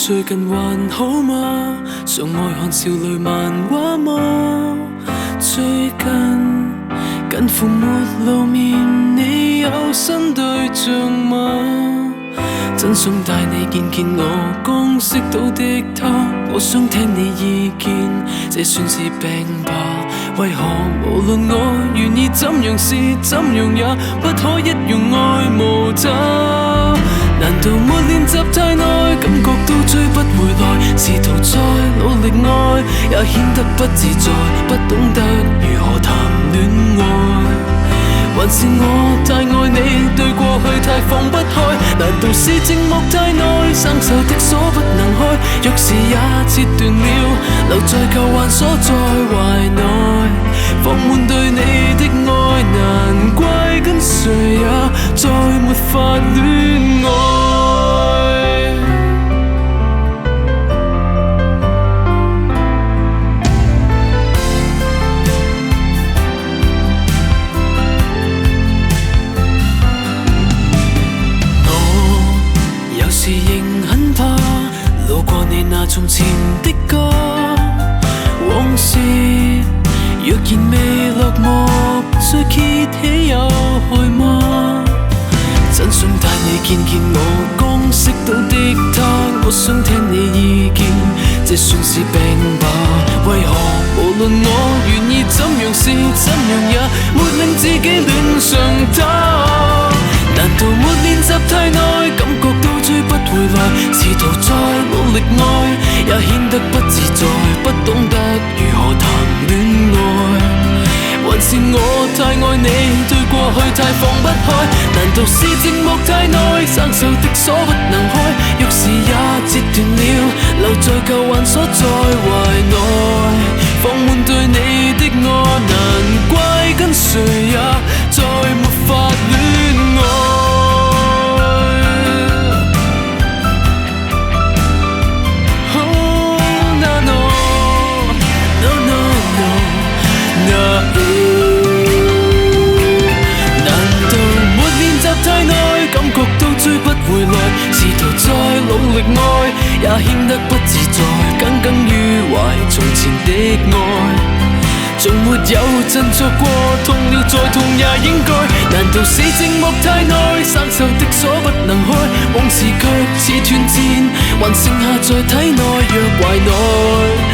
最近還好嗎？常愛看少女漫畫嗎？最近近乎沒露面，你有新對象嗎？真想帶你見見我剛識到的他，我想聽你意見，這算是病吧？為何無論我願意怎樣試怎樣也不可一樣愛無他？難道沒練習太耐，感覺都追不回來？試圖再努力愛，也顯得不自在，不懂得如何談戀愛。還是我太愛你，對過去太放不開？難道是寂寞太耐，生鏽的鎖不能開？鑰匙也切斷了，留在舊患鎖在懷內，放滿對你的愛，難怪跟誰也再沒法戀愛。是仍很怕路過你那從前的家，往事若然未落幕，再揭起有害嗎？真想帶你見見我剛識到的他，我想聽你意見，這算是病吧？為何無論我願意怎樣試怎樣也沒令自己戀上他？難道沒練習太耐，感覺都追不回來？試圖再努力愛，也顯得不自在，不懂得如何談戀愛。還是我太愛你，對過去太放不開？難道是寂寞太耐，生鏽的鎖不能開？鑰匙也折斷了，留在舊患鎖在懷內，放滿對你的愛，難怪跟誰也再沒法戀愛。試圖再努力愛，也顯得不自在，耿耿於懷從前的愛，從沒有振作過，痛了再痛也應該。難道是寂寞太耐，生鏽的鎖不能開？往事卻似斷箭，還剩下在體內若懷內。